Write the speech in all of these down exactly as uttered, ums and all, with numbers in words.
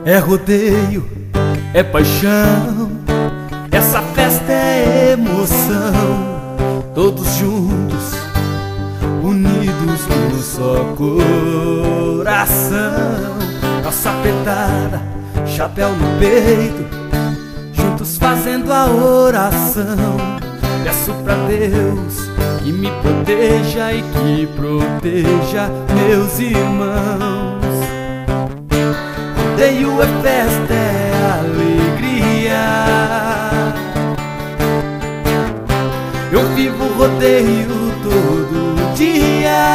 É rodeio, é paixão, essa festa é emoção. Todos juntos, unidos num só coração. Calça apertada, chapéu no peito, juntos fazendo a oração. Peço pra Deus que me proteja e que proteja meus irmãos. Rodeio é festa, é alegria. Eu vivo rodeio todo dia.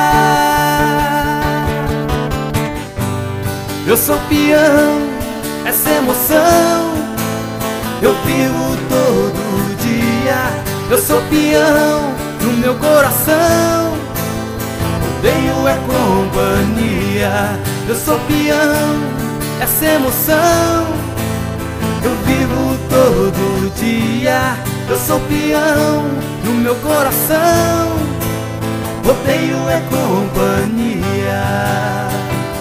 Eu sou peão, essa emoção eu vivo todo dia. Eu sou peão no meu coração, rodeio é companhia. Eu sou peão, essa emoção eu vivo todo dia. Eu sou peão no meu coração, rodeio é companhia.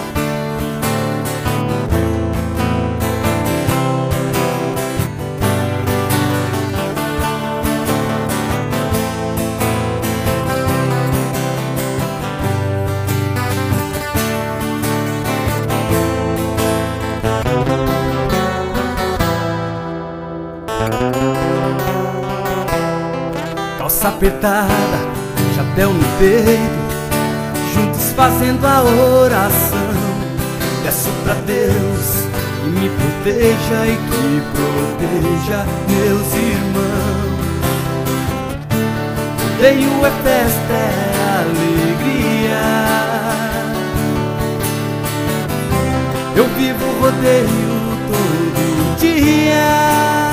Calça apertada, chapéu no peito, juntos fazendo a oração. Peço pra Deus que me proteja e que proteja meus irmãos. Rodeio é festa, é alegria. Eu vivo rodeio todo dia.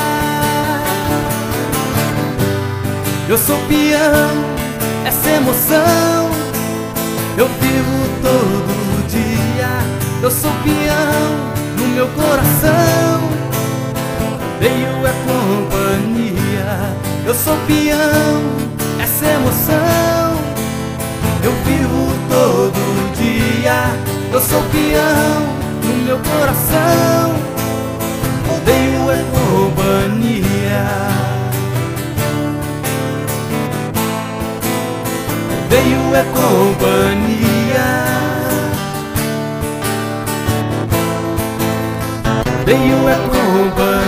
Eu sou peão, essa emoção eu vivo todo dia. Eu sou peão no meu coração, rodeio é companhia. Eu sou peão, essa emoção eu vivo todo dia. Eu sou peão no meu coração, rodeio é companhia. Rodeio é companhia. Rodeio é companhia.